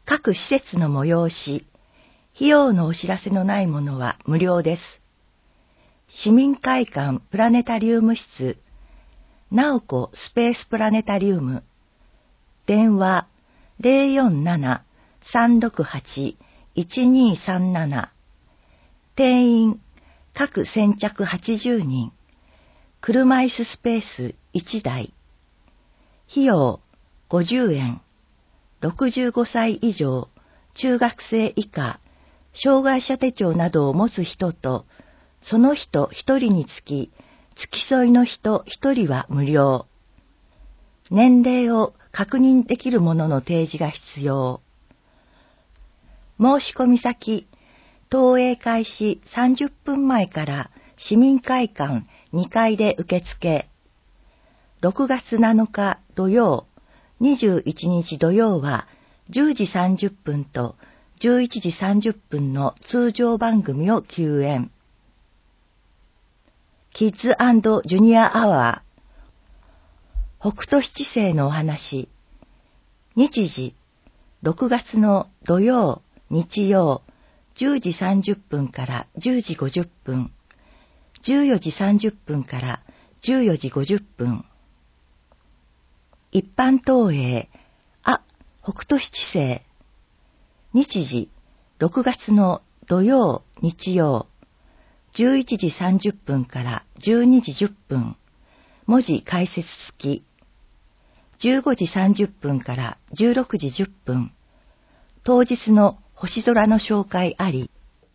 各施設の催し、費用のお知らせのないものは無料です。市民会館プラネタリウム室、なおこスペースプラネタリウム、電話047-368-1237、定員各先着80人、車椅子スペース1台、費用50円、65歳以上、中学生以下、障害者手帳などを持つ人と、その人1人につき、付き添いの人1人は無料。年齢を確認できるものの提示が必要。申し込み先、投影開始30分前から市民会館2階で受付。6月7日土曜、21日土曜は10時30分と11時30分の通常番組を休演。キッズ&ジュニアアワー、北斗七星のお話。日時、6月の土曜、日曜、10時30分から10時50分、14時30分から14時50分。一般投影、北斗七星。日時、6月の土曜、日曜、11時30分から12時10分、文字解説付き。15時30分から16時10分、当日の星空の紹介あり。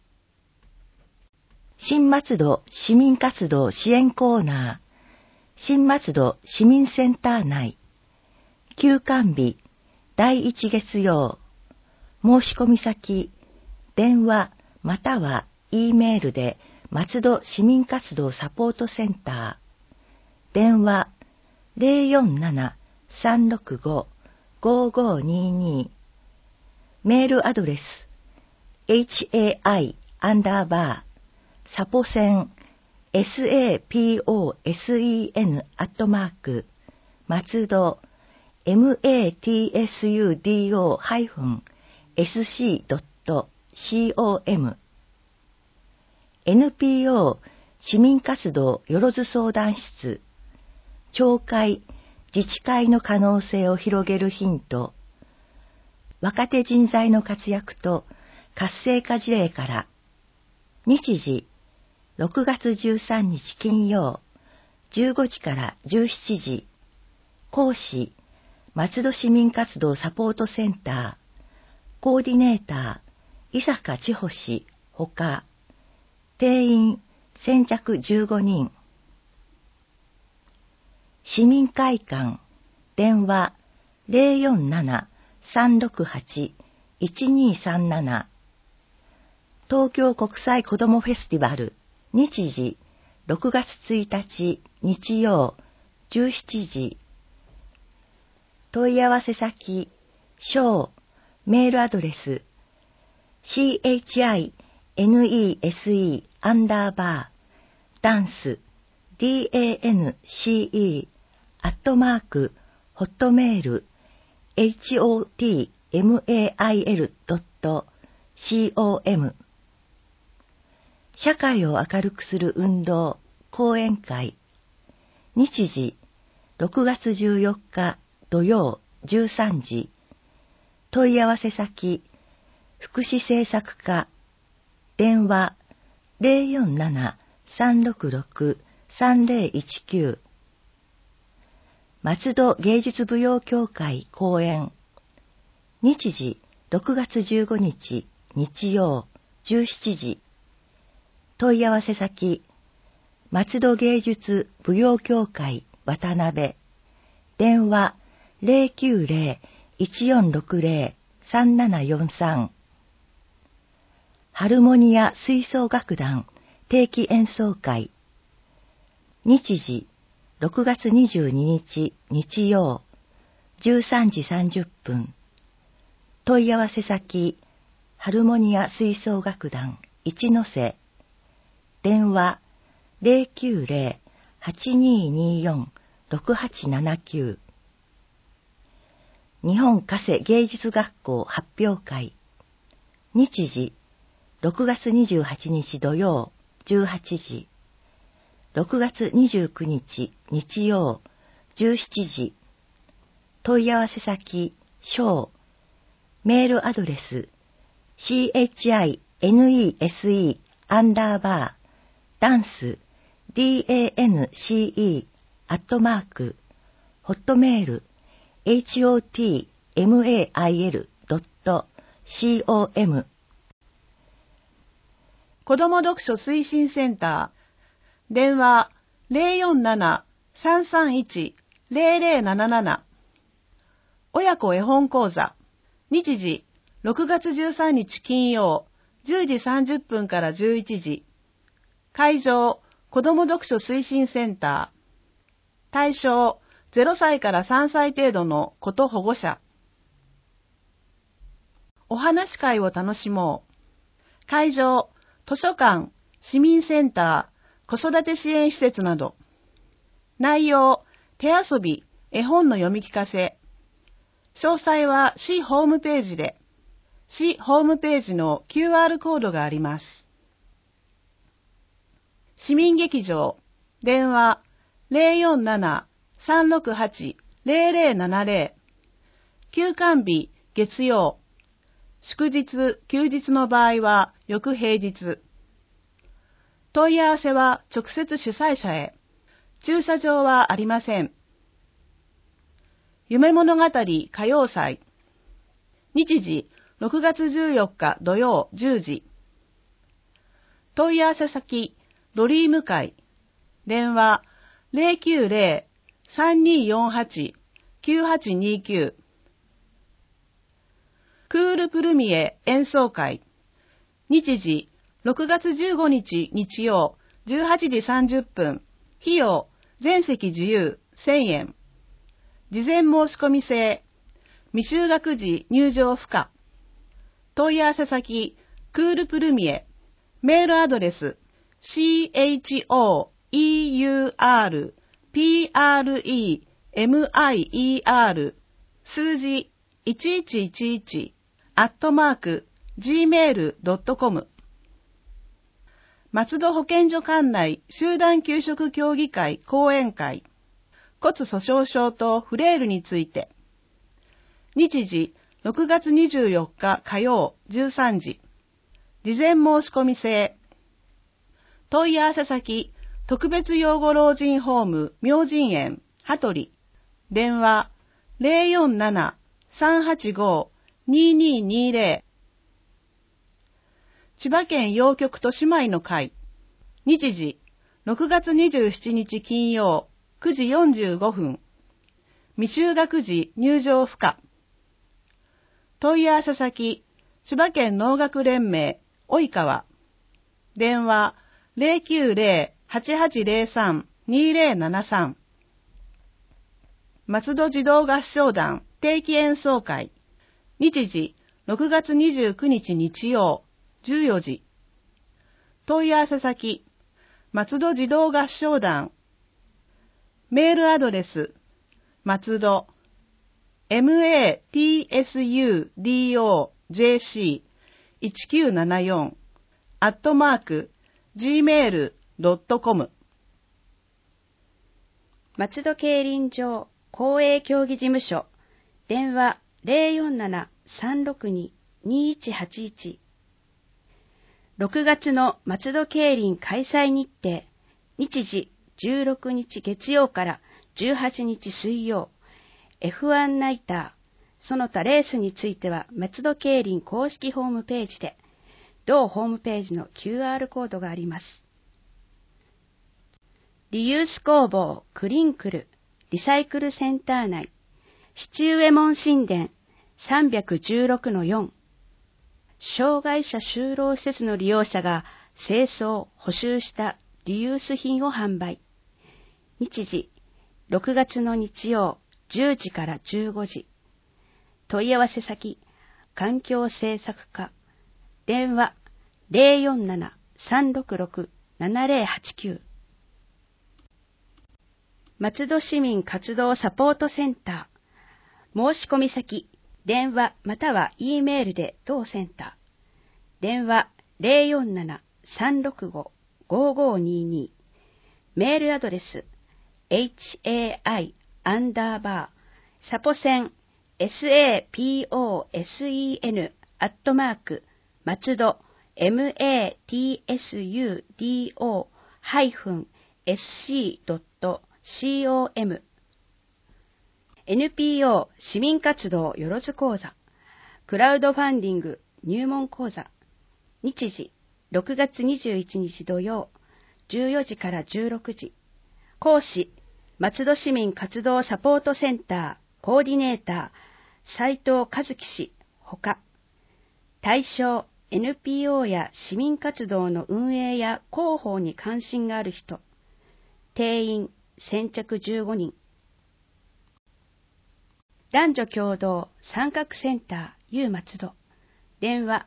新松戸市民活動支援コーナー、新松戸市民センター内。休館日、第1月曜。申し込み先、電話または E メールで松戸市民活動サポートセンター。電話047-365-5522。メールアドレス hai_ サポセン saposen 松戸 matsudo-sc.com NPO 市民活動よろず相談室。町会自治会の可能性を広げるヒント。若手人材の活躍と活性化事例から。日時、6月13日金曜、15時から17時。講師、松戸市民活動サポートセンター。コーディネーター、伊坂千穂氏、ほか。定員、先着15人。市民会館、電話047-368-1237。東京国際子どもフェスティバル、日時、6月1日日曜、17時。問い合わせ先、ショー、メールアドレス、CHINESE_ ダンス、DANCE @hotmail hotmail.com。 社会を明るくする運動講演会。日時、6月14日土曜13時。問い合わせ先、福祉政策課。電話047-366-3019。松戸芸術舞踊協会講演。日時、6月15日日曜17時。問い合わせ先、松戸芸術舞踊協会渡辺。電話090-1460-3743。ハルモニア吹奏楽団定期演奏会。日時、6月22日日曜、13時30分。問い合わせ先、ハルモニア吹奏楽団一ノ瀬。電話090-8224-6879。 日本加瀬芸術学校発表会。日時、6月28日土曜18時。6月29日日曜17時。問い合わせ先、小。メールアドレス、chine-dance-hotmail.com。 子ども読書推進センター、電話047-331-0077。親子絵本講座、日時6月13日金曜10時30分から11時。会場、子ども読書推進センター。対象、0歳から3歳程度の子と保護者。お話し会を楽しもう。会場、図書館、市民センター、子育て支援施設など。内容、手遊び、絵本の読み聞かせ。詳細は市ホームページで。市ホームページの QR コードがあります。市民劇場、電話047-368-0070。休館日、月曜。祝日、休日の場合は翌平日。問い合わせは直接主催者へ。駐車場はありません。夢物語歌謡祭。日時、6月14日土曜10時。問い合わせ先、ドリーム会。電話090-3248-9829。クールプルミエ演奏会。日時、6月15日日曜18時30分。費用、全席自由1000円。事前申し込み制。未就学児入場不可。問い合わせ先、クールプルミエ。メールアドレス、CHOEURPREMIER 数字1111@gmail.com。 松戸保健所管内集団給食協議会講演会。骨粗鬆症とフレイルについて。日時、6月24日火曜13時。事前申し込み制。問い合わせ先、特別養護老人ホーム明神園羽鳥。電話047-385-2220。千葉県陽極と姉妹の会。日時、6月27日金曜9時45分。未就学児入場不可。問い合わせ先、千葉県農学連盟及川。電話090-8803-2073。松戸児童合唱団定期演奏会。日時、6月29日日曜14時。問い合わせ先、松戸児童合唱団。メールアドレス、松戸、matsudojc1974@gmail.com。 松戸競輪場公営競技事務所。電話047-362-2181。6月の松戸競輪開催日程。日時16日月曜から18日水曜。F1 ナイター。その他レースについては松戸競輪公式ホームページで、同ホームページの QR コードがあります。リユース工房クリンクルリサイクルセンター内、七右衛門神殿 316-4。障害者就労施設の利用者が清掃・補修したリユース品を販売。日時、6月の日曜10時から15時。問い合わせ先、環境政策課。電話047-366-7089。松戸市民活動サポートセンター。 申し込み先、電話または E メールで当センター。電話 047-365-5522。メールアドレス hai_サポセン saposen 松戸 matsudo-sc.com NPO 市民活動よろず講座クラウドファンディング入門講座日時6月21日土曜14時から16時講師松戸市民活動サポートセンターコーディネーター斉藤和樹氏ほか対象 NPO や市民活動の運営や広報に関心がある人定員先着15人男女共同参画センター U 松戸電話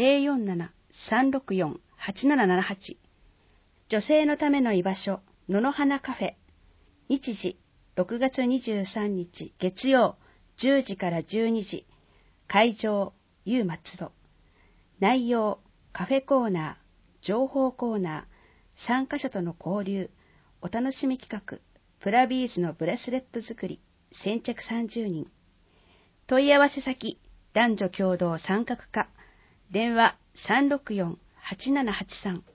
047-364-8778 女性のための居場所野の花カフェ日時6月23日月曜10時から12時会場 U 松戸内容カフェコーナー情報コーナー参加者との交流お楽しみ企画プラビーズのブレスレット作り先着30人問い合わせ先男女共同参画課電話364-8783